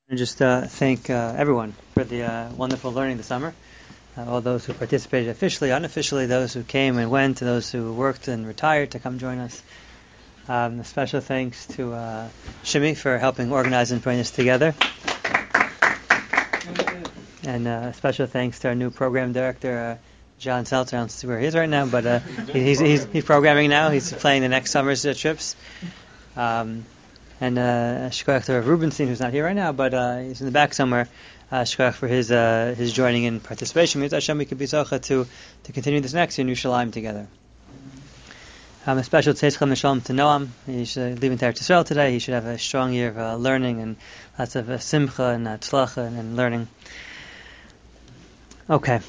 And just thank everyone for the wonderful learning this summer. All those who participated officially, unofficially, those who came and went, those who worked and retired to come join us. A special thanks to Shimi for helping organize and putting this together. And a special thanks to our new program director, John Seltzer. I don't see where he is right now, but he's programming now. He's planning the next summer's trips. And Shkoyach to Rav Rubenstein, who's not here right now, but he's in the back somewhere. Shkoyach for his joining and participation. Means Hashem we could be zocha to continue this next year in Yerushalayim together. A special tzeitzchem neshalom to Noam. He's leaving to Eretz Yisrael today. He should have a strong year of learning and lots of simcha and tzlacha and learning. Okay.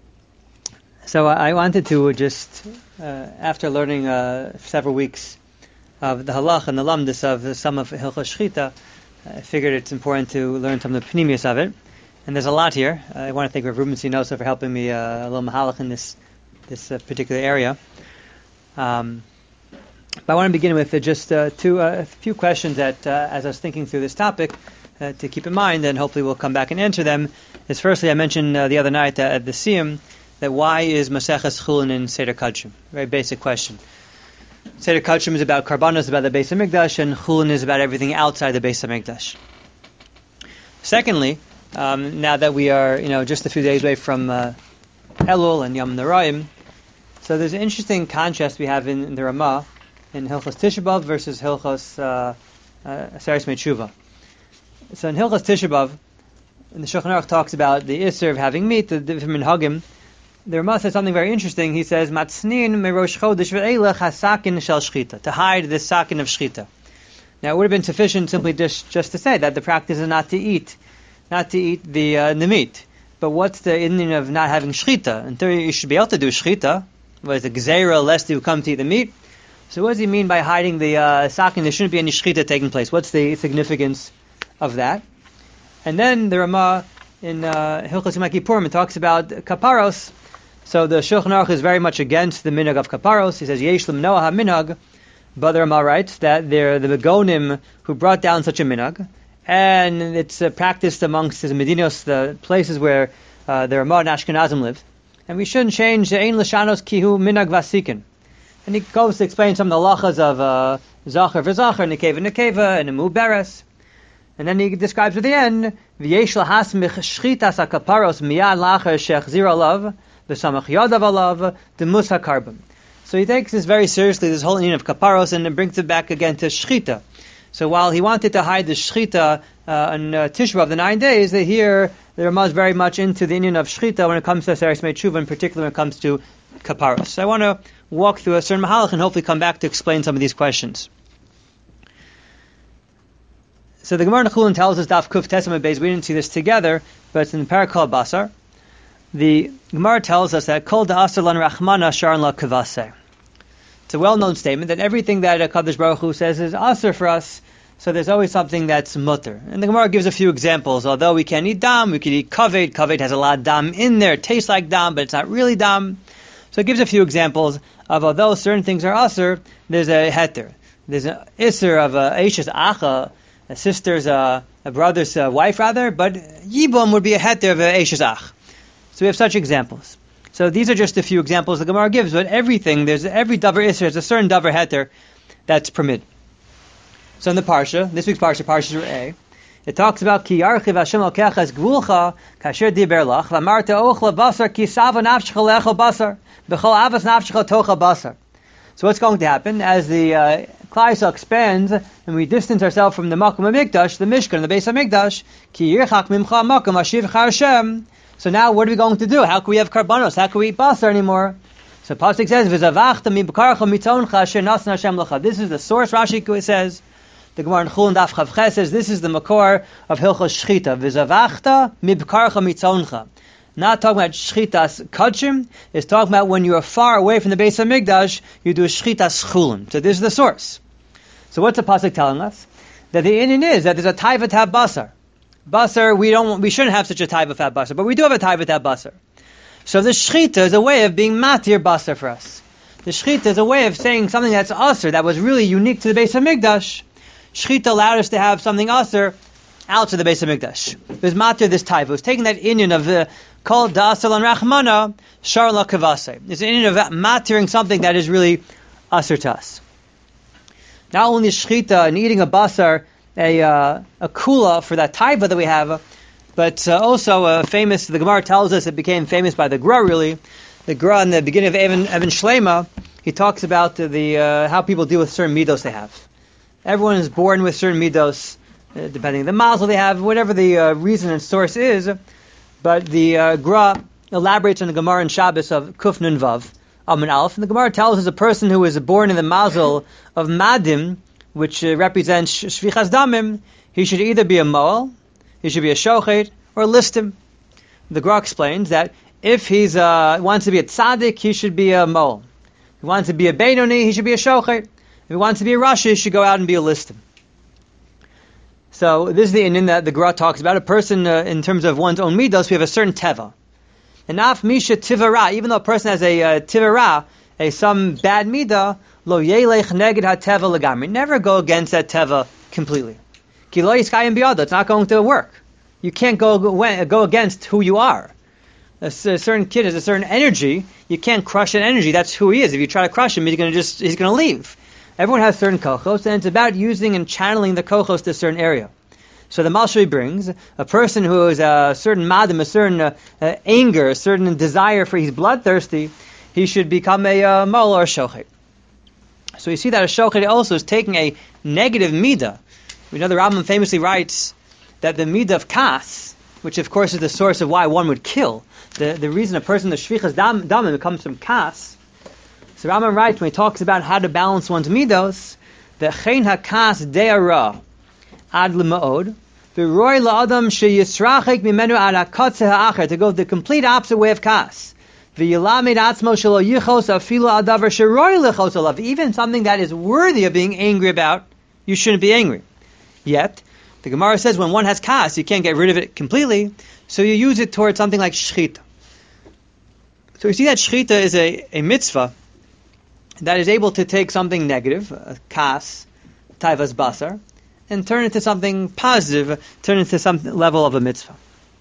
So I wanted to just, after learning several weeks of the halach and the lamdus of some of Hilchos Shchita, I figured it's important to learn some of the pnimius of it. And there's a lot here. I want to thank Rav Rubenstein also for helping me a little mahalach in this particular area. But I want to begin with just a few questions that, as I was thinking through this topic, to keep in mind, and hopefully we'll come back and answer them. Is firstly, I mentioned the other night at the Siyum that why is Maseches Chulin in Seder Kachim? Very basic question. Seder Kachim is about Karbanos, about the Beis HaMikdash, and Chulin is about everything outside the Beis HaMikdash. Secondly, now that we are, just a few days away from Elul and Yom Noraim, so there's an interesting contrast we have in the Ramah in Hilchos Tisha B'Av versus Hilchos Aseres Me'Tshuva. So in Hilchos Tisha B'Av, the Shulchan Aruch talks about the Isser of having meat, the different minhagim. The Ramah says something very interesting. He says, "Matznin merosh chodesh ve'elach hasakin shel shchita," to hide the sakin of shchita. Now, it would have been sufficient simply just to say that the practice is not to eat the meat. But what's the inyan of not having shchita? In theory, you should be able to do shchita. What is the gzeira lest you come to eat the meat? So, what does he mean by hiding the sakin? There shouldn't be any shchita taking place. What's the significance of that? And then the Ramah in Hilchos Yom Kippurim, it talks about kaparos. So the Shulchan Aruch is very much against the minhag of kaparos. He says, Yesh lemnoah ha-minhag, but the Ramah writes that they're the Begonim who brought down such a minhag, and it's practiced amongst the Medinos, the places where the Ramah and Ashkenazim live. And we shouldn't change Ein L'shanos Kihu Minhag Vasikin. And he goes to explain some of the lachas of Zachar v'Zachar, Nekeva Nekeva, and Emu Beres. And then he describes at the end, V'yesh lahasmich shchitas ha-kaparos miyad lachar shechzir alav, v'samach yadav alav, demus ha-karbon. So he takes this very seriously, this whole inyan of kaparos, and then brings it back again to shchita. So while he wanted to hide the shchita on Tisha B'Av, the 9 days, here the Ramah is very much into the inyan of shchita when it comes to Aseres Me'Tshuva, in particular when it comes to kaparos. So I want to walk through a certain mahalach and hopefully come back to explain some of these questions. So the Gemara in Chulin tells us, Daf Kuf Tesam Beis, we didn't see this together, but it's in the Parakal Basar. The Gemara tells us that Kol Da'asar Lan Rachmana Sharon La Kavase. It's a well-known statement that everything that Kadosh Baruch Hu says is asr for us, so there's always something that's mutter. And the Gemara gives a few examples. Although we can't eat dam, we can eat kaved. Kaved has a lot of dam in there. It tastes like dam, but it's not really dam. So it gives a few examples of although certain things are asr, there's a heter. There's an isser of a eishes acha, a sister's, a brother's wife rather, but yibum would be a heter of a eishes ach. So we have such examples. So these are just a few examples the Gemara gives, but every davar isser, there's a certain davar heter that's permitted. So in the Parsha, this week's Parsha Re'eh, it talks about Ki yarchiv Hashem Elokecha es gvulcha kasher diber lach v'amarta ochla basar ki sava nafshecha le'echol basar b'chol avas nafshecha tocha basar. So what's going to happen as the Klal Yisrael expands and we distance ourselves from the Makom HaMikdash, the Mishkan, the Beis HaMikdash, Ki yirchak mimcha makom ashiv Hashem. So now what are we going to do? How can we have karbanos? How can we eat basar anymore? So Pasuk says, V'zavachta mi b'karcha mitzoncha asher nasan Hashem lecha. This is the source, Rashi says. The Gemara in Chulin Daf Chav Ches says, this is the makor of Hilchos Shchita. V'zavachta mi b'karcha mitzoncha. Not talking about shchitas kachim, it's talking about when you are far away from the Beis HaMikdash, you do a shchitas chulin. So this is the source. So what's the pasuk telling us? That the inyan is that there's a taiva to have basar. Basar, we shouldn't have such a taiva to have basar, but we do have a taiva to have basar. So the shchita is a way of being matir basar for us. The shchita is a way of saying something that's asr, that was really unique to the Beis HaMikdash. Shchita allowed us to have something asr outside the Beis Hamikdash. There's matir this type. It was taking that inyan of the kol dasal and rachmana shar la kavase. It's an inyan of matiring something that is really asur to us. Not only shchita and eating a basar, a kula for that taiva that we have, but also famous. The Gemara tells us it became famous by the Gra. Really, the Gra in the beginning of Even Shlema, he talks about the how people deal with certain midos they have. Everyone is born with certain midos, depending on the mazel they have, whatever the reason and source is. But the Gra elaborates on the Gemara and Shabbos of Kuf Nun Vav, Amun Aleph, and the Gemara tells us a person who is born in the mazel of Madim, which represents Shvichas Damim, he should either be a Moel, he should be a Shochet, or Listim. The Gra explains that if he wants to be a Tzaddik, he should be a Moel. If he wants to be a Beinoni, he should be a Shochet. If he wants to be a Rashi, he should go out and be a Listim. So this is the inyan that the Gra talks about. A person, in terms of one's own midos, we have a certain teva. And af misha tivara, even though a person has a tivara, some bad midah, lo yelech neged ha-teva legamri. Never go against that teva completely. Ki lo yiskayim biyado. It's not going to work. You can't go against who you are. A certain kid has a certain energy. You can't crush that energy. That's who he is. If you try to crush him, he's going to leave. Everyone has certain kochos, and it's about using and channeling the kochos to a certain area. So the Malshri brings a person who is a certain madim, a certain anger, a certain desire for he's bloodthirsty, he should become a mol or a shochet. So you see that a shochet also is taking a negative midah. We know the Rambam famously writes that the midah of kas, which of course is the source of why one would kill, the reason a person, the shvichas damim, comes from kas. So Rambam writes when he talks about how to balance one's midos, that chen hakas de'ara ad l'ma'od, v'roi la'adam sheyisrachik mimenu ad ha'kotze ha'acher, to go the complete opposite way of kas. V'yilamed atzmo shelo yichos afilu adavar sheroi lichos alav. Even something that is worthy of being angry about, you shouldn't be angry. Yet, the Gemara says when one has kas, you can't get rid of it completely, so you use it towards something like shchita. So you see that shchita is a mitzvah that is able to take something negative, kas, taivas basar, and turn it into something positive, turn it into some level of a mitzvah.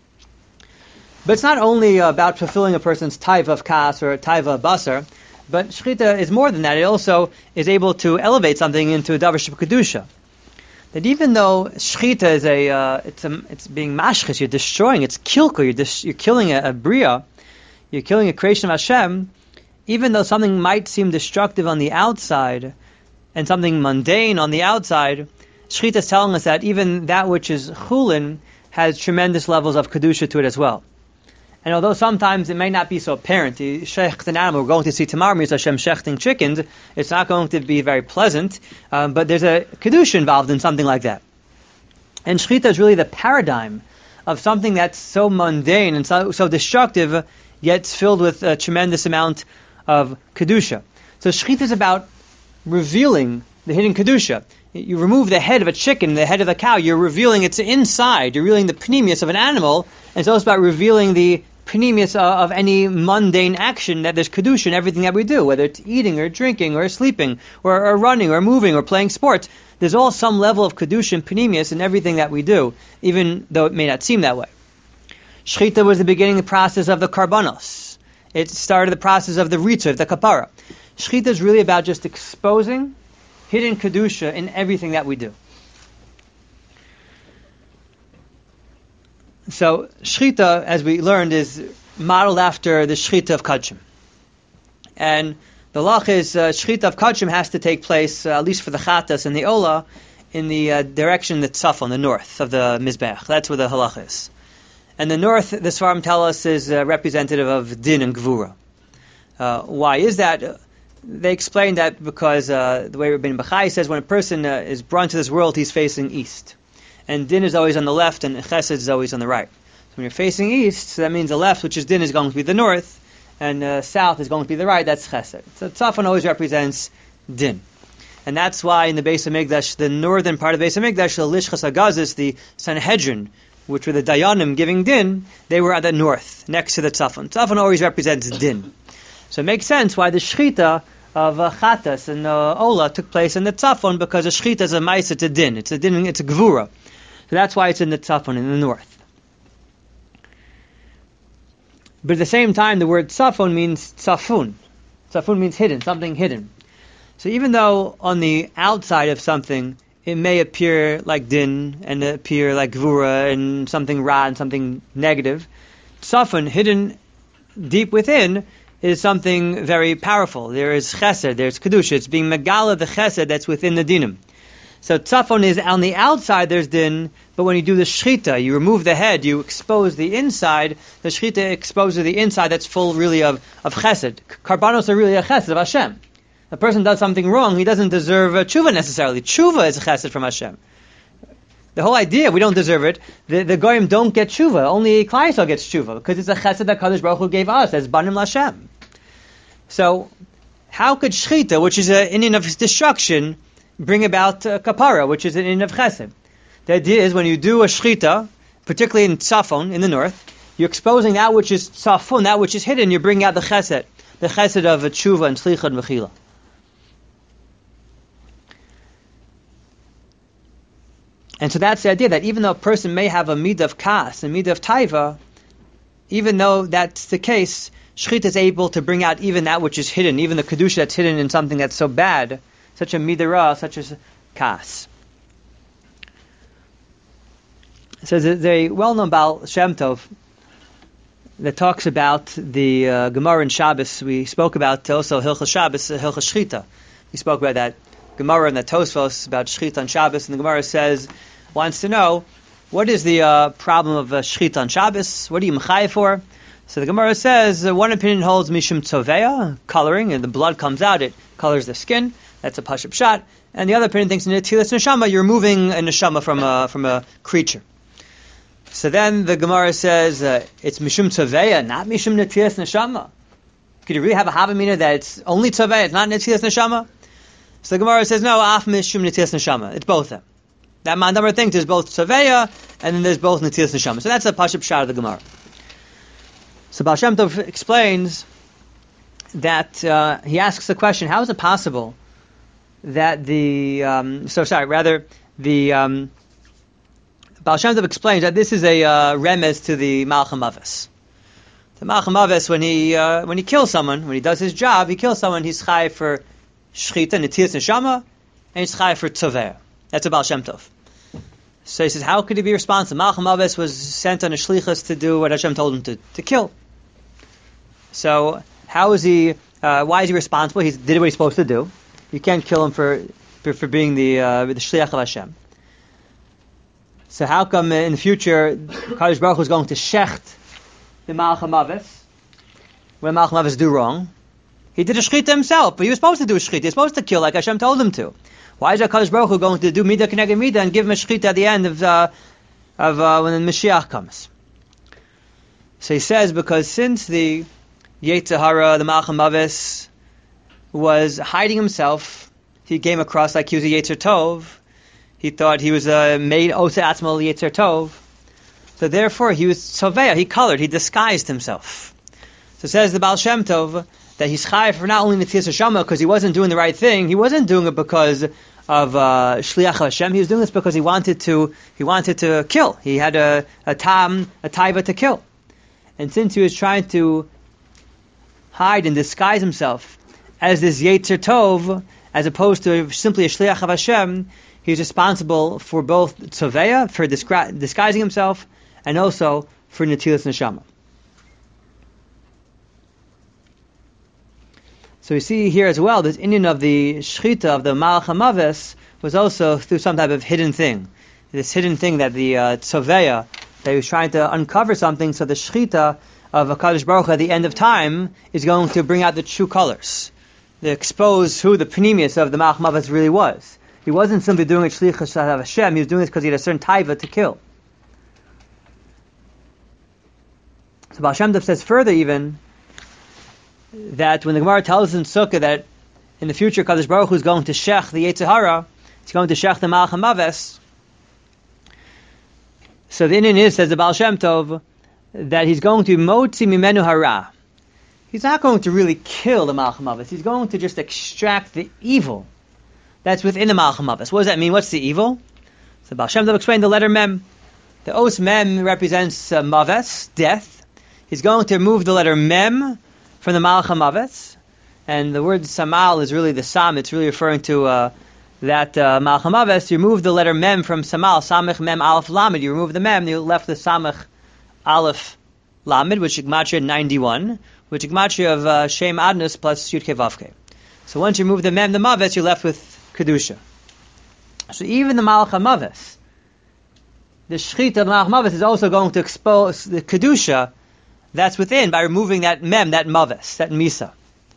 But it's not only about fulfilling a person's taiva of kas or taiva of basar, but shchita is more than that. It also is able to elevate something into a davar sheb'kedusha. That even though shchita is it's being mashchis, you're destroying, it's kilko, you're killing a bria, you're killing a creation of Hashem. Even though something might seem destructive on the outside and something mundane on the outside, Shechita is telling us that even that which is chulin has tremendous levels of kedusha to it as well. And although sometimes it may not be so apparent, the shecht an animal, we're going to see tomorrow, Mirza Hashem shechting chickens, it's not going to be very pleasant, but there's a kedusha involved in something like that. And Shechita is really the paradigm of something that's so mundane and so destructive, yet it's filled with a tremendous amount of kedusha. So shechita is about revealing the hidden kedusha. You remove the head of a chicken, the head of a cow, you're revealing its inside, you're revealing the pneumius of an animal, and it's also about revealing the pneumius of any mundane action that there's kedusha in everything that we do, whether it's eating or drinking or sleeping or running or moving or playing sports. There's all some level of kedusha and pneumius in everything that we do, even though it may not seem that way. Shechita was the beginning of the process of the karbanos. It started the process of the ritzah, the kapara. Shechita is really about just exposing hidden kedusha in everything that we do. So shechita, as we learned, is modeled after the shechita of kachim. And the lach is shechita of kachim has to take place, at least for the chatas and the ola, in the direction that's on the north of the mizbeach. That's where the halach is. And the north, the Svarim tell us, is representative of din and gvura. Why is that? They explain that because the way Rabbeinu Bachai says, when a person is brought into this world, he's facing east. And din is always on the left, and chesed is always on the right. So when you're facing east, so that means the left, which is din, is going to be the north, and south is going to be the right, that's chesed. So tzafon always represents din. And that's why in the Beis Hamikdash, the northern part of the Beis Hamikdash, the Lishchas HaGazis, the Sanhedrin, which were the Dayanim giving din, they were at the north, next to the Tzafon. Tzafon always represents din. So it makes sense why the Shechita of Chatas and Ola took place in the Tzafon, because the Shechita is a Maisa to din. It's a din, it's a Gvura. So that's why it's in the tzafon, in the north. But at the same time, the word tzafon means tzafun. Tzafun means hidden, something hidden. So even though on the outside of something, it may appear like din, and appear like gvura, and something ra, and something negative, tzafun, hidden deep within, is something very powerful. There is chesed, there's kedusha. It's being megala the chesed that's within the dinim. So tzafon is on the outside, there's din, but when you do the shchita, you remove the head, you expose the inside, the shchita exposes the inside that's full really of chesed. Karbanos are really a chesed of Hashem. A person does something wrong, he doesn't deserve a tshuva necessarily. Tshuva is a chesed from Hashem. The whole idea, we don't deserve it. The goyim don't get tshuva. Only Klal Yisrael gets tshuva, because it's a chesed that Kadosh Baruch Hu gave us as banim l'Hashem. So, how could shchita, which is an inyan of destruction, bring about kapara, which is an inyan of chesed? The idea is when you do a shchita, particularly in tzafon, in the north, you're exposing that which is tzafon, that which is hidden, you're bringing out the chesed of tshuva and tzlicha and mechila. And so that's the idea, that even though a person may have a midah of kas, a midah of taiva, even though that's the case, shchita is able to bring out even that which is hidden, even the kedusha that's hidden in something that's so bad, such a midah ra, such as kas. So there's a well-known Baal Shem Tov that talks about the Gemara in Shabbos. We spoke about also Hilchas Shabbos, Hilchas Shchita. We spoke about that Gemara and the Tosfos about Shchita on Shabbos, and the Gemara wants to know, what is the problem of Shchita on Shabbos? What are you mechayev for? So the Gemara says, one opinion holds Mishum Tzoveya, coloring, and the blood comes out, it colors the skin. That's a Pashup shot. And the other opinion thinks, Netilas Neshama, you're removing a Neshama from a creature. So then the Gemara says, it's Mishum Tzoveya, not Mishum Netilas Neshama. Could you really have a Havamina that it's only Tzoveya, it's not Netilas Neshama? So the Gemara says, no, Af Mishum Netilas Neshama. It's both them. That Mandamar thinks there's both Tzoveya, and then there's both Netilas Neshama. So that's a Pashup shot of the Gemara. So Baal Shem Tov explains that he asks the question, how is it possible that the Baal Shem Tov explains that this is a remez to the Malcham Avos. The Malcham Avos, when he kills someone, when he does his job, he kills someone, he's chai for shchita, netilas neshama, and he's chai for tzoveya. That's a Baal Shem Tov. So he says, how could he be responsible? Malcham Avos was sent on a shlichus to do what Hashem told him to kill. So how is he? Why is he responsible? He did what he's supposed to do. You can't kill him for being the shliach of Hashem. So how come in the future Kadosh Baruch Hu is going to shecht the Malcham Avos when Malcham Avos do wrong? He did a shchita himself, but he was supposed to do a shchita. He was supposed to kill like Hashem told him to. Why is Kadosh Baruch Hu going to do midah k'neged midah and give him a shchita at the end of when the Mashiach comes? So he says, because since the Yetzer Hara, the Malcham Avos, was hiding himself, he came across like he was a Yetzer Tov. He thought he was made Osa Atzmal Yetzer Tov. So therefore he was Tzoveya, he colored, he disguised himself. So says the Baal Shem Tov that he's chayav for not only Netilas Neshama because he wasn't doing the right thing, he wasn't doing it because of Shliach Hashem, he was doing this because he wanted to kill. He had a taiva to kill. And since he was trying to hide and disguise himself as this Yetzer Tov, as opposed to simply a Shliach of Hashem, he's responsible for both Tzoveya, for disguising himself, and also for Netilas Neshama. So we see here as well, this inyan of the Shchita of the Malcham Avos was also through some type of hidden thing. This hidden thing that the Tzoveya, that he was trying to uncover something, so the Shchita of HaKadosh Baruch Hu at the end of time is going to bring out the true colors, to expose who the Pnimius of the Malcham Avos really was. He wasn't simply doing it Shlichus of Hashem, he was doing it because he had a certain taiva to kill. So Baal Shem Tov says further even, that when the Gemara tells us in Sukkah that in the future Kadosh Baruch Hu is going to shech the Yetzer Hara, he's going to shech the Malcham Avos. So the inyan is, says the Baal Shem Tov, that he's going to motzi mimenu hara. He's not going to really kill the Malcham Avos. He's going to just extract the evil that's within the Malcham Avos. What does that mean? What's the evil? So Baal Shem Tov explained the letter Mem. The os Mem represents Maves, death. He's going to remove the letter Mem from the Malach HaMaves. And the word Samal is really the Sam. It's really referring to that Malach HaMaves. You remove the letter Mem from Samal, Samech Mem Aleph Lamed. You remove the Mem, and you left the Samech Aleph Lamed, which is Gematria 91, which is Gematria of Shem Adnus plus Yud Kei Vav Kei. So once you remove the Mem, the Maves, you're left with Kedusha. So even the Malach HaMaves, the Shechita of the Malach HaMaves is also going to expose the Kedusha that's within by removing that Mem, that Maves, that Misa.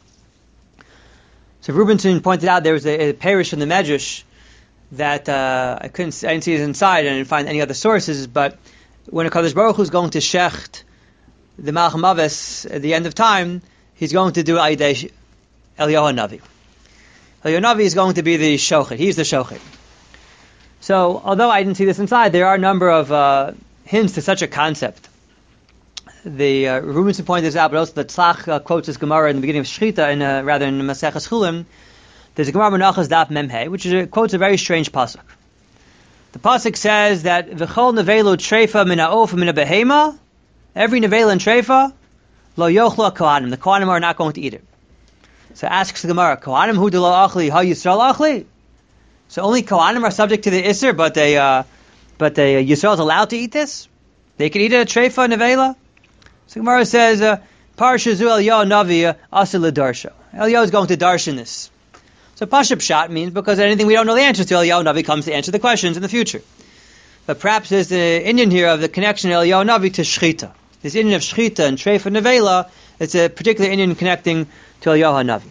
So Rubinson pointed out there was a parish in the Medrash that I didn't see it inside, and I didn't find any other sources, but when a Kadosh Baruch Hu is going to shecht the Malach HaMaves at the end of time, he's going to do Aidei Eliyahu Navi. Eliyahu Navi is going to be the Shochet. He's the Shochet. So, although I didn't see this inside, there are a number of hints to such a concept. The Rubinson pointed this out, but also the Tzach quotes this Gemara in the beginning of Shechita, in Maseches Chulim. There's a Gemara Menachos Daf Memhei, which quotes a very strange pasuk. The pasuk says that V'chol nevelu treifa min ha'of min ha'behema, every nevela and treifa, lo yochlo kohanim. The kohanim are not going to eat it. So asks the Gemara, kohanim hu de lo achli ha Yisrael achli? So only kohanim are subject to the Isser, but Yisrael is allowed to eat this? They can eat a treifa nevela? So Gemara says, Parsha zu Eliyahu Navi asa l'darsha. Eliyahu is going to darshan this. So Pasha Pshat means because anything we don't know the answers to, Eliyahu Navi comes to answer the questions in the future. But perhaps there's the Indian here of the connection of Eliyahu Navi to Shechita. This Indian of Shechita and Treifa Nevela, it's a particular Indian connecting to Eliyahu Navi.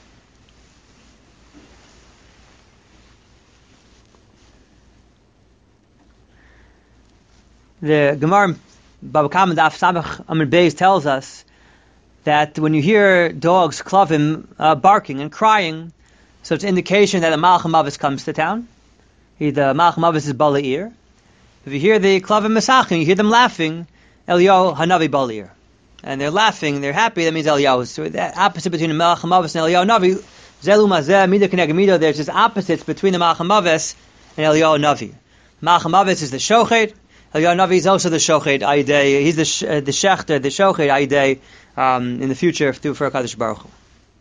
The Gemara Baba Kama Daf Samach Amud Beis tells us that when you hear dogs, klavim, barking and crying, so it's an indication that the Malach HaMaves comes to town. The Malach HaMaves is Bala'ir. If you hear the klavim mesachim, you hear them laughing, Eliyahu Hanavi Bala'ir. And they're laughing, they're happy, that means Eliyahu. So the opposite between the Malach HaMaves and Eliyahu Navi, Zelu Mazeh, Mida Keneg Mida, there's just opposites between the Malach HaMaves and Eliyahu Navi. Malach HaMaves is the Shochet, Eliyahu Navi is also the Shochet Aidei. He's the Shechter, the Shochet Aidei in the future for HaKadosh Baruch Hu.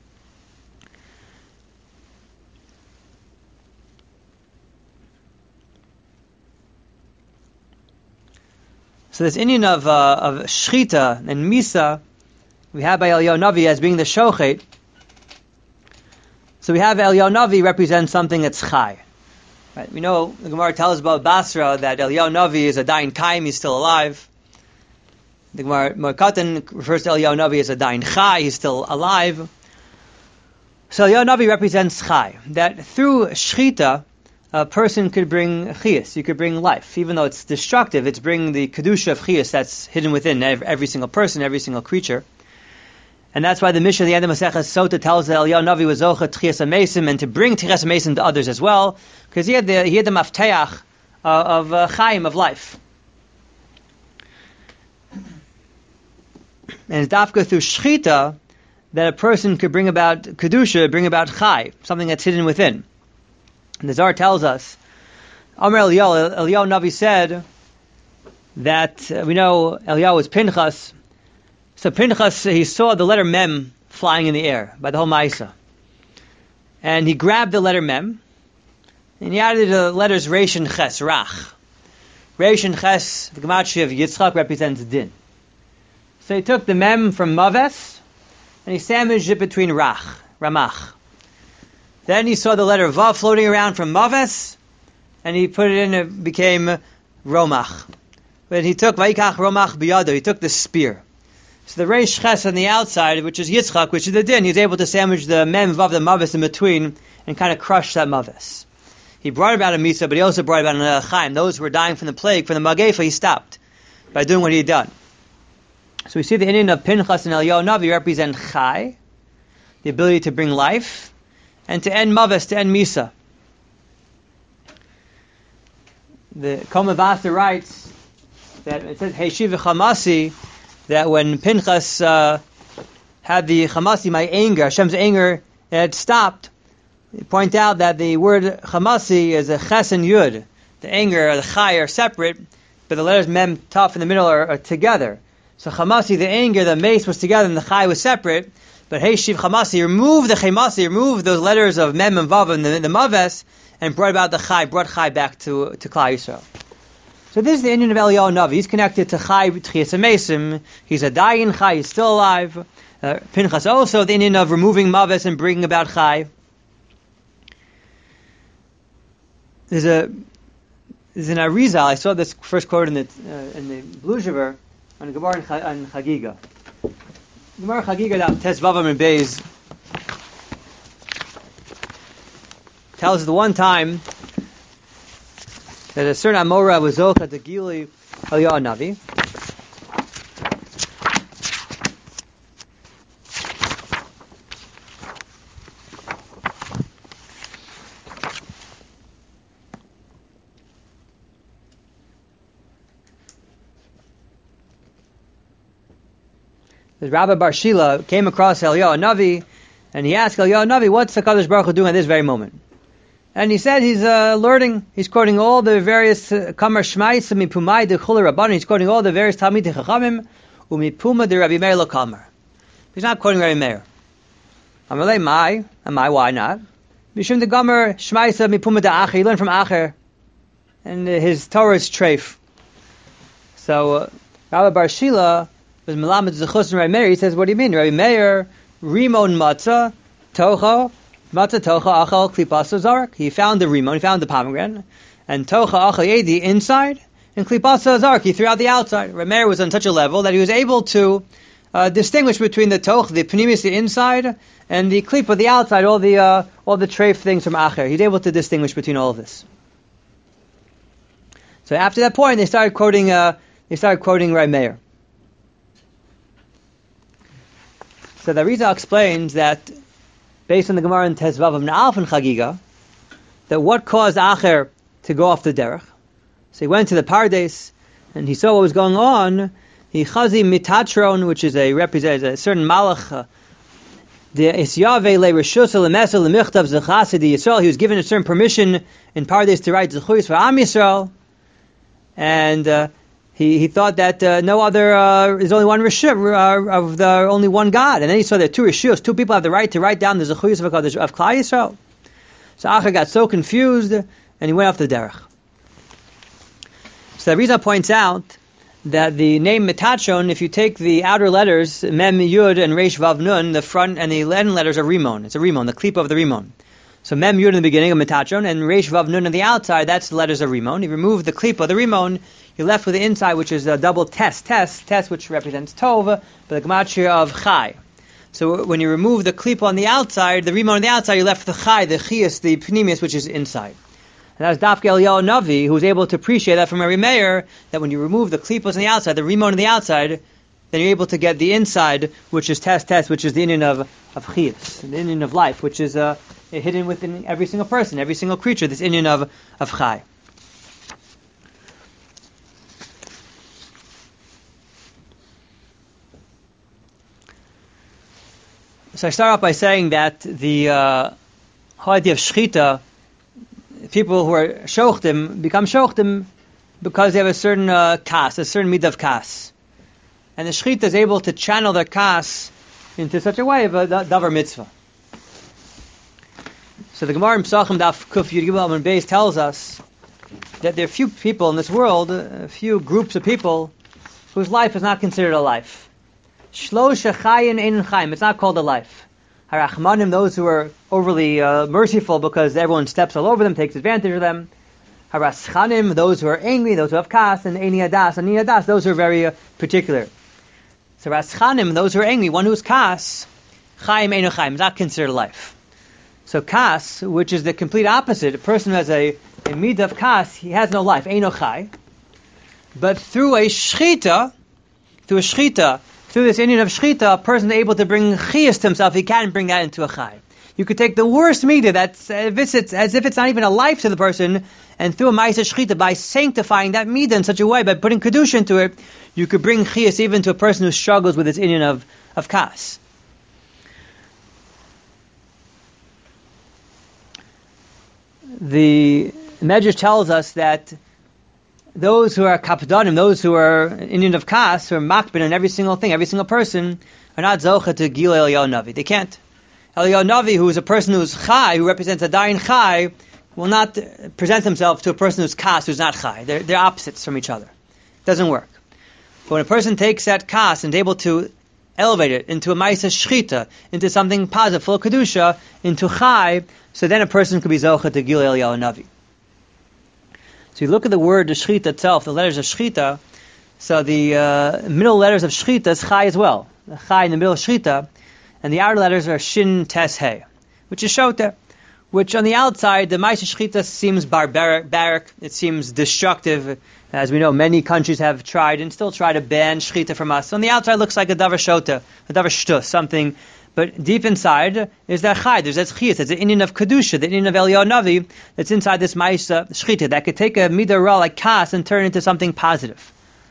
So this Indian of Shechita and Misa, we have by Eliyahu Navi as being the Shochet. So we have Eliyahu Navi represents something that's Chai. Right. We know the Gemara tells us about Basra that Eliyahu Navi is a dying Kaim, he's still alive. The Gemara Katan refers to Eliyahu Navi as a dying Chai, he's still alive. So Eliyahu Navi represents Chai, that through Shechita, a person could bring Chiyas, you could bring life. Even though it's destructive, it's bringing the Kedusha of Chiyas that's hidden within every single person, every single creature. And that's why the Mishnah at the end of Maseches Sota tells that Eliyahu Navi was Zocha Tchias HaMesim, and to bring Tchias HaMesim to others as well, because he had the mafteach of Chaim, of life. And it's dafka through Shechita that a person could bring about Kedusha, bring about Chai, something that's hidden within. And the Zohar tells us, Amar Eliyahu Navi said that we know Eliyahu was Pinchas. So Pinchas, he saw the letter Mem flying in the air by the whole Ma'isa. And he grabbed the letter Mem, and he added the letters Reish and Ches, Rach. Reish and Ches, the Gematria of Yitzchak, represents Din. So he took the Mem from Maves, and he sandwiched it between Rach, Ramach. Then he saw the letter Vav floating around from Maves, and he put it in, it became Romach. But he took Vaikach Romach Biyado, he took the spear. So the Reish Ches on the outside, which is Yitzchak, which is the Din, he's able to sandwich the Mem Vav, the Maves in between, and kind of crush that Maves. He brought about a Misa, but he also brought about an Chaim. Those who were dying from the plague, from the Magefa, he stopped by doing what he had done. So we see the Indian of Pinchas and Eliyahu Navi represent Chai, the ability to bring life, and to end Maves, to end Misa. The Komavasa writes that it says, Heshiv Chamasi, that when Pinchas had the Chamasi, my anger, Hashem's anger, it had stopped. They point out that the word Chamasi is a Ches and Yud. the anger, the chai are separate, but the letters mem, taf in the middle are together. So chamasi, the anger, the mace was together, and the chai was separate. But hey shiv chamasi, remove the chemasi, remove those letters of mem and vav and the maves, and brought about the chai, brought chai back to Klal Yisrael. So this is the Indian of Eliyahu Navi. He's connected to chai tchias mesim. He's a dying chai. He's still alive. Pinchas also the Indian of removing maves and bringing about chai. There's an Arizal. I saw this first quote in the Blujever on the Gemara on Chagiga. Gemara Chagiga that Tes Vavam and Beis tells us the one time that a certain Amora was zocha to Gili Eliyahu Navi. The Rabbi Bar Shila came across Eliyahu Navi, and he asked Eliyahu Navi, "What's the Kadosh Baruch Hu doing at this very moment?" And he said he's learning. He's quoting all the various Kamar Shmais Mipumai de Chulei Rabbanim. He's quoting all the various Talmidei Chachamim Umipuma de Rabbi Meir lo Kamar. He's not quoting Rabbi Meir. Amalei Mai, why not? Mishum de Gomer Shmais Mipuma de Acher. He learned from Acher, and his Torah is treif. So Rabbi Bar Shila was Melamed Zechus and Rabbi Meir. He says, "What do you mean, Rabbi Meir? Rimon matzah tocha." Matzah tocha achal klipasa zark. He found the rimon, he found the pomegranate, and tocha achal yedi inside, and klipasa zark. He threw out the outside. Rameir was on such a level that he was able to distinguish between the toch, the pnimis, the inside, and the klipa, the outside, all the treif things from acher. He's able to distinguish between all of this. So after that point, they started quoting Rameir. So the Rizal explains that, based on the Gemara in Tezvav of Na'alf and Chagiga, that what caused Acher to go off the derech. So he went to the Pardes, and he saw what was going on. He chazi mitatron, which is a certain malach, the Isyave le Rishus lemesel lemichtav zechasidi Yisrael. He was given a certain permission in Pardes to write zechuyos for Am Yisrael, and he thought that no other is only one Rishus of the only one God, and then he saw that two Rishus, two people have the right to write down the zechuyos of Klal Yisrael. So Acher got so confused, and he went off the derech. So the Rizal points out that the name Metatron, if you take the outer letters, Mem, Yud, and Reish, Vav, Nun, the front and the end letters are Rimon. It's a Rimon, the klipa of the Rimon. So Mem, Yud in the beginning of Metatron, and Reish, Vav, Nun on the outside, that's the letters of Rimon. You remove the klipa of the Rimon, you're left with the inside, which is a double test, which represents Tov, but the gematria of Chai. So when you remove the klipa on the outside, the Rimon on the outside, you're left with the Chai, the Chias, the Pnimius, which is inside. And that's Dafke Eliyahu Navi, who was able to appreciate that from Rabbi Meir, that when you remove the klipos on the outside, the rimon on the outside, then you're able to get the inside, which is test, which is the Indian of Chiyas, the Indian of life, which is hidden within every single person, every single creature, this Indian of Chai. So I start off by saying that the whole idea of Shechita, people who are shochtim become shochtim because they have a certain kas, a certain midah of kas. And the shechita is able to channel their kas into such a way of a davar mitzvah. So the Gemara in Pesachim Daf Kuf Yud Gimel Amud Beis tells us that there are few people in this world, a few groups of people, whose life is not considered a life. Shlosh chayin ein chaim. It's not called a life. Harachmanim, those who are overly merciful because everyone steps all over them, takes advantage of them. Haraschanim, those who are angry, those who have kas, and Eini Adas, those who are very particular. So Raschanim, those who are angry, one who's kas, Chaim Eino Chaim, is not considered a life. So kas, which is the complete opposite, a person who has a midah of kas, he has no life, Eino Chai. But through this Indian of Shechita, a person is able to bring Chiyas to himself, he can bring that into a Chai. You could take the worst midah, that's as if it's not even a life to the person, and through a Ma'aseh Shechita, by sanctifying that midah in such a way, by putting Kedusha into it, you could bring Chiyas even to a person who struggles with this Indian of Kas. the Medrash tells us that those who are kapdanim, those who are Indian of Kas, who are makbid on every single thing, every single person, are not zocha to Gil Eliyahu Navi. They can't. Eliyahu Navi, who is a person who's chai, who represents a dying chai, will not present himself to a person who's kas, who's not chai. They're opposites from each other. It doesn't work. But when a person takes that kas and is able to elevate it into a ma'isa shchita, into something positive, full of kedusha, into chai, so then a person could be zocha to Gil Eliyahu Navi. So you look at the word the shchita itself, the letters of shchita. So the middle letters of shchita is chai as well. The chai in the middle of shchita, and the outer letters are shin, tes, hey, which is shota. Which on the outside, the ma'isa shchita seems barbaric. It seems destructive. As we know, many countries have tried and still try to ban shchita from us. On the outside, it looks like a davar shota, a davar shtus, something. But deep inside is that chai. There's that chiyas. It's an Indian of kedusha, the Indian of Eliyahu Navi that's inside this ma'isa shchita that could take a midah ra like kas and turn it into something positive.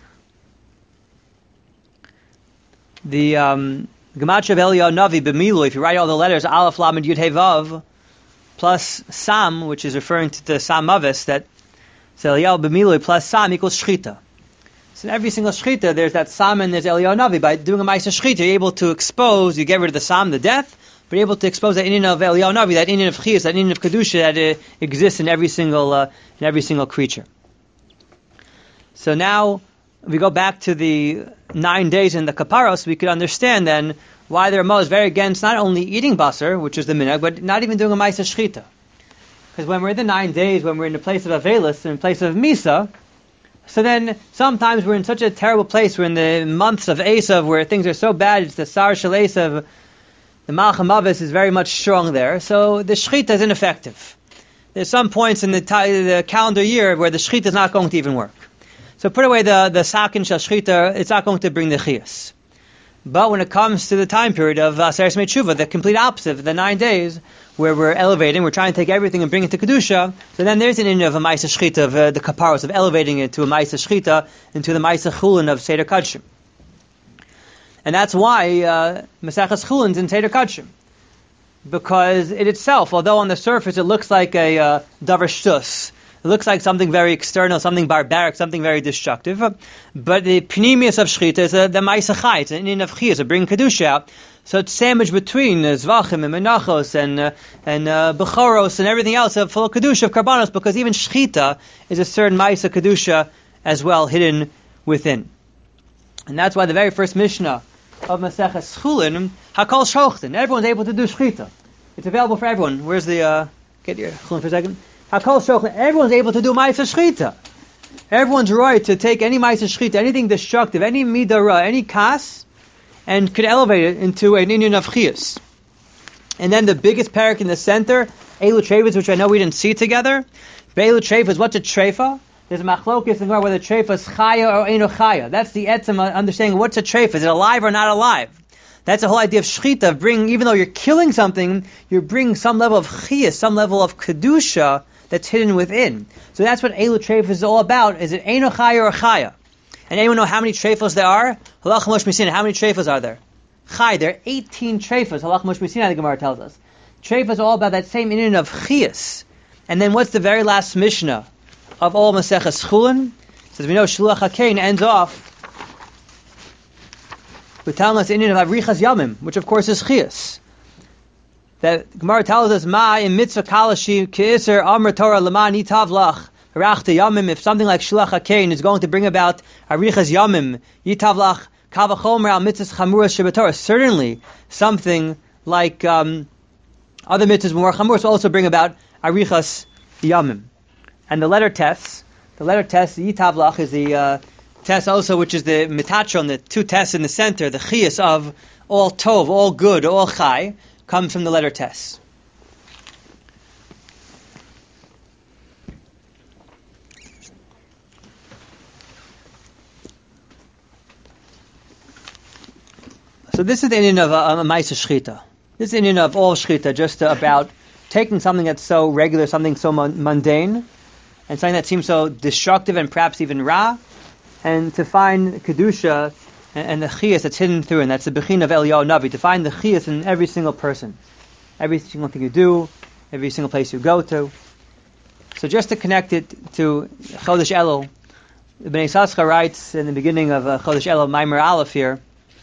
The gematria of Eliyahu Navi b'milu. If you write all the letters aleph lamed yud hey vav plus sam, which is referring to the sam mavis, that so Eliyahu b'milu plus sam equals shchita. So in every single shchita, there's that sam and there's Eliyahu Navi. By doing a ma'isa shchita, you're able to expose, you get rid of the sam, the death, but you're able to expose that Indian of Eliyahu Navi, that Indian of chiyas, that Indian of kedusha that exists in every single creature. So now, if we go back to the 9 days in the kaparos, we could understand then why the Ramah is very against not only eating basar, which is the minhag, but not even doing a ma'isa shchita. Because when we're in the 9 days, when we're in the place of Avelis, in the place of Misa, so then sometimes we're in such a terrible place, we're in the months of Esav, where things are so bad, it's the Sar Shel Esav, the Malach HaMavis is very much strong there, so the shchita is ineffective. There's some points in the calendar year where the shchita is not going to even work. So put away the sakin shel shchita, it's not going to bring the chiyas. But when it comes to the time period of Aseres Meitshuva, the complete opposite, the 9 days, where we're elevating, we're trying to take everything and bring it to Kedusha, so then there's an Indian of a Ma'isa Shchita, of the Kaparos, of elevating it to a Ma'isa Shchita, into the Ma'isa Chulin of Seder Kadshim. And that's why Maseches Chulin is in Seder Kadshim. Because it itself, although on the surface it looks like a Davar Shtus, it looks like something very external, something barbaric, something very destructive. But the Pneumius of Shchita is the Ma'isa Chai, it's an Indian of Chiyas, of bringing Kedusha out. So it's sandwiched between Zvachim and Menachos and Bechoros and everything else, full of Kedusha, of Karbanos, because even Shchita is a certain Ma'isa Kedusha as well, hidden within. And that's why the very first Mishnah of Maseches Chulin, Hakol Shochten, everyone's able to do Shchita. It's available for everyone. Where's the, get your Chulin for a second. Hakol Shochten, everyone's able to do Ma'isa Shchita. Everyone's right to take any Ma'isa Shchita, anything destructive, any Midara, any Kas, and could elevate it into an Indian of Chiyas. And then the biggest parak in the center, Eilu Trefas, which I know we didn't see together. Eilu Trefas, what's a Trefa? There's a machlokes in Gemara whether Trefa is Chaya or Eino Chaya. That's the etzem understanding what's a Trefa. Is it alive or not alive? That's the whole idea of Shchita, of bringing, even though you're killing something, you're bringing some level of Chiyas, some level of Kedusha that's hidden within. So that's what Eilu Trefas is all about. Is it Eino Chaya or Chaya? And anyone know how many trefos there are? Halach Moshe Messina, how many trefos are there? Chai, there are 18 trefos. Halach Moshe Messina, the Gemara tells us. Trefos are all about that same Indian of Chiyas. And then what's the very last Mishnah of all Maseches Chulin? It says, we know Shluach HaKein ends off with telling us the Indian of Avrichas Yamim, which of course is Chiyas. That Gemara tells us, Ma im mitzvah kalashi ki'iser amr Torah lema nitav lach. If something like Shluach HaKein is going to bring about Arichas Yamim, Yitavlach, Kavachomer al Mitzvahs Chamuras Shebatorah, certainly something like other mitzvahs more Chamuras will also bring about Arichas Yamim. And the letter Tes, Yitavlach is the Tes also, which is the Mitatron, the two Tes in the center, the Chiyas of all Tov, all good, all Chai, comes from the letter Tes. So this is the Indian of a Ma'isa Shchita. This is the Indian of all Shchita, just about taking something that's so regular, something so mundane, and something that seems so destructive and perhaps even Ra, and to find Kedusha and the Chiyas that's hidden through, and that's the Bechin of Eliyahu Navi, to find the Chiyas in every single person. Every single thing you do, every single place you go to. So just to connect it to Chodesh Elul, the Bnei Yissaschar writes in the beginning of Chodesh Elul, Maimer Aleph here,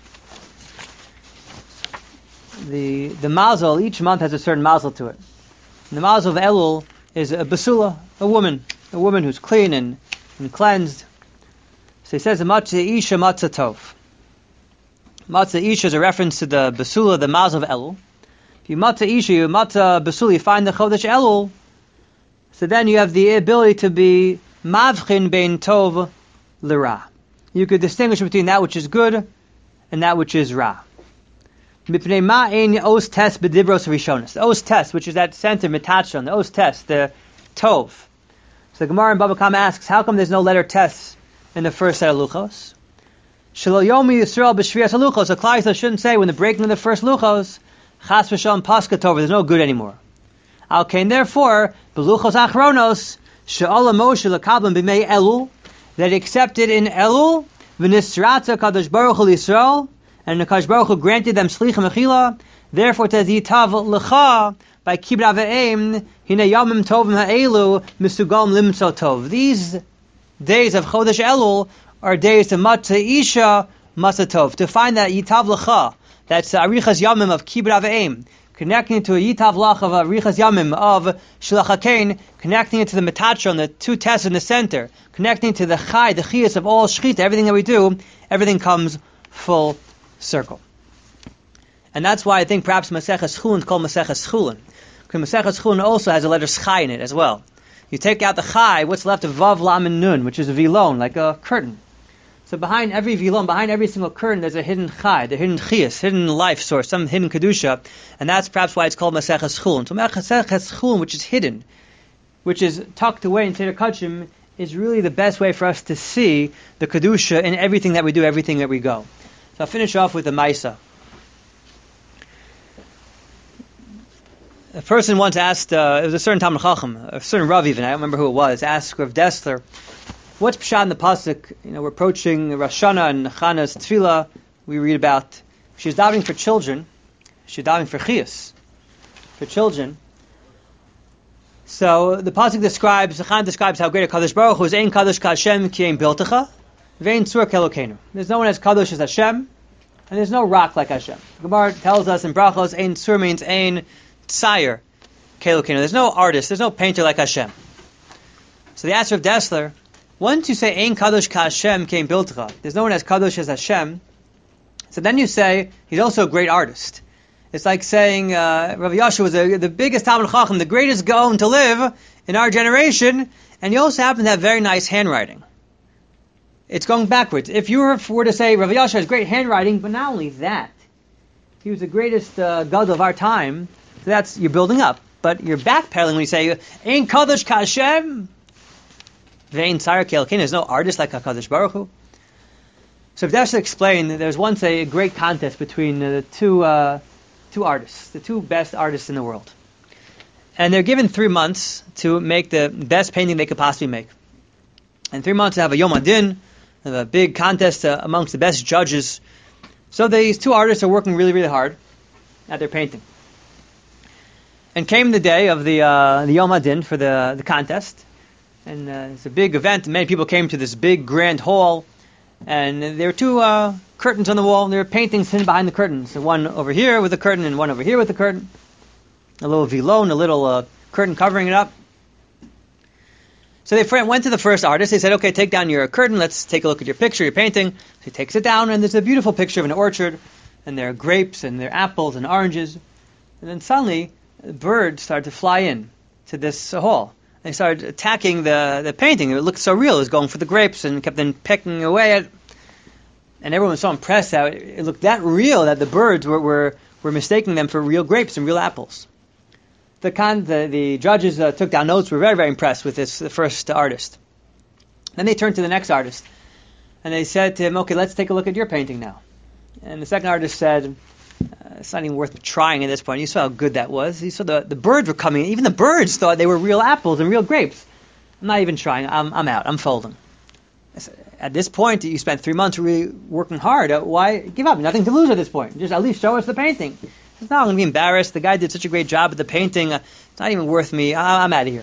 the mazel, each month has a certain mazel to it. And the mazel of Elul is a basula, a woman who's clean and cleansed. So he says, Matzah Isha Matzah Tov. Matzah Isha is a reference to the basula, the mazel of Elul. If you Matzah Isha, you Matzah basula, you find the Chodesh Elul, so then you have the ability to be mavchin bein tov l'ra. You could distinguish between that which is good and that which is ra. Mipnei ma'ein os tes bedibros rishonos. The os tes, which is that center mitachon, the os tes, the tov. So the Gemara in Baba Kama asks, how come there's no letter tes in the first set of luchos? Shelo yomi Yisrael b'shvias haluchos. So Klal Yisrael shouldn't say when the breaking of the first luchos, chas v'shalom paska tov, there's no good anymore. Okay, therefore, beluchos achronos she'ola Moshe lekablan b'mei Elul, that accepted in Elul v'nisrata kadosh baruch hu Yisrael, and the Kadosh Baruch Hu granted them shlichim achila. Therefore, it says yitav lecha by kibbut aveim hine yamim tovim ha'elu misugam limtzo tov. These days of Chodesh Elul are days to matzah isha matzah tov, to find that yitav lecha, that's arichas yamim of kibbut aveim, connecting it to a yitav lach of arichas yamim of shlach hakein, connecting it to the metachon, the two tests in the center, connecting to the chai, the chiyas of all shchita, everything that we do, everything comes full circle. And that's why I think perhaps Maseches Chulin is called Maseches Chulin, because Maseches Chulin also has a letter chai in it as well. You take out the chai, what's left of vav lam and nun, which is a vilon, like a curtain. So behind every vilon, behind every single curtain, there's a hidden chai, the hidden chiyas, hidden life source, some hidden kedusha, and that's perhaps why it's called Maseches Chulin. So Maseches Chulin, which is hidden, which is tucked away in Seder Kachim, is really the best way for us to see the kedusha in everything that we do, everything that we go. So I'll finish off with the Maisa. A person once asked, it was a certain Talmid Chacham, a certain Rav even, I don't remember who it was, asked Rav Dessler, what's Pshat in the Pasuk? We're approaching Rosh Hashanah and Chana's Tefillah. We read about, she's davening for children, she's davening for chiyas, for children. So the Pasuk describes, the Chana describes how great a Kadosh Baruch Hu is, Ein Kadosh Kashem ki ein biltecha, Vein Tzur Kelokeinu. There's no one as Kadosh as Hashem, and there's no rock like Hashem. The Gemara tells us in Brachos, Ein Tzur means Ein Tzayer Kelokeinu. There's no artist, there's no painter like Hashem. So the answer of Dessler, once you say Ein Kadosh Ka Hashem Kein Biltecha, there's no one as Kadosh as Hashem, so then you say he's also a great artist. It's like saying Rav Yasha was the biggest Talmid Chacham, the greatest Gaon to live in our generation, and he also happened to have very nice handwriting. It's going backwards. If you were to say Rav Yasha has great handwriting, but not only that, he was the greatest gadol of our time, so that's, you're building up. But you're backpedaling when you say, Ein Kadosh Kashem, Vein Tzar Kelokeinu, there's no artist like HaKadosh Baruch Hu. So if that's to explain, there's once a great contest between the two artists, the two best artists in the world. And they're given 3 months to make the best painting they could possibly make. And 3 months to have a Yom Adin, a big contest amongst the best judges. So these two artists are working really, really hard at their painting. And came the day of the Yom Adin for the contest. And it's a big event. Many people came to this big, grand hall. And there were two curtains on the wall. And there were paintings hidden behind the curtains. So one over here with a curtain and one over here with a curtain. A little vilon, a little curtain covering it up. So they went to the first artist. They said, okay, take down your curtain. Let's take a look at your picture, your painting. So he takes it down, and there's a beautiful picture of an orchard. And there are grapes, and there are apples and oranges. And then suddenly, birds started to fly in to this hall. They started attacking the painting. It looked so real. It was going for the grapes and kept then pecking away at it. And everyone was so impressed how it looked that real that the birds were mistaking them for real grapes and real apples. The judges took down notes, were very, very impressed with the first artist. Then they turned to the next artist, and they said to him, okay, let's take a look at your painting now. And the second artist said, it's not even worth trying at this point. You saw how good that was. You saw the birds were coming. Even the birds thought they were real apples and real grapes. I'm not even trying. I'm out. I'm folding. At this point, you spent 3 months really working hard. Why give up? Nothing to lose at this point. Just at least show us the painting. He says, no, I'm going to be embarrassed. The guy did such a great job at the painting. It's not even worth me. I'm out of here.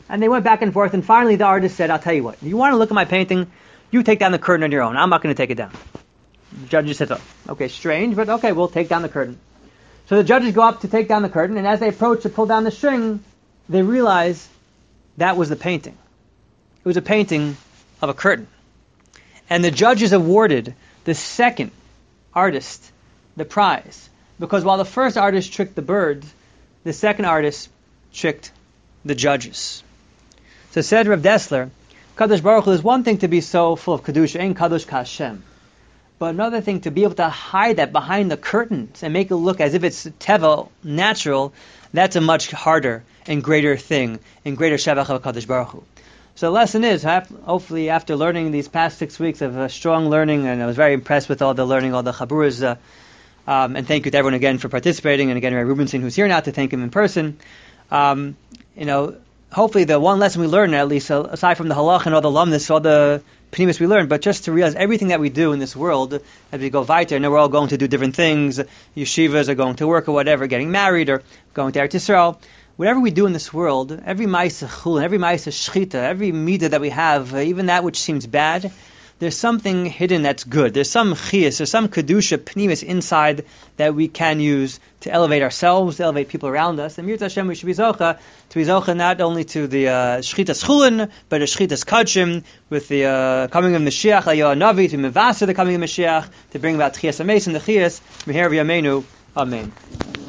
And they went back and forth, and finally the artist said, I'll tell you what, you want to look at my painting, you take down the curtain on your own. I'm not going to take it down. The judges said, oh, okay, strange, but okay, we'll take down the curtain. So the judges go up to take down the curtain, and as they approach to pull down the string, they realize that was the painting. It was a painting of a curtain. And the judges awarded the second artist the prize, because while the first artist tricked the birds, the second artist tricked the judges. So said Rav Dessler, Kadosh Baruch Hu, is one thing to be so full of Kedusha, Ein Kadosh K'Hashem, but another thing to be able to hide that behind the curtains and make it look as if it's teva, natural. That's a much harder and greater thing, and greater Shabbat of Kadosh Baruch Hu. So the lesson is, hopefully after learning these past 6 weeks of strong learning, and I was very impressed with all the learning, all the chaburas, and thank you to everyone again for participating, and again Ray Rubenstein, who's here now, to thank him in person. Hopefully the one lesson we learned, at least aside from the halach and all the lumnus, all the pnimis we learned, but just to realize everything that we do in this world, as we go weiter, and we're all going to do different things, yeshivas are going to work or whatever, getting married or going to Eretz Yisrael. Whatever we do in this world, every ma'aseh chulin, every ma'aseh shchita, every midah that we have, even that which seems bad, there's something hidden that's good. There's some chiyas, there's some kedusha pnimis inside that we can use to elevate ourselves, to elevate people around us. And Mirz Hashem, we should be zocha, to be zocha not only to the shchitas chulin, but the shchitas kachim, with the coming of Mashiach, Ayahu Navi, to mevasa the coming of Mashiach, to bring about chiyas ames and the chiyas, meher v'yameinu, amen.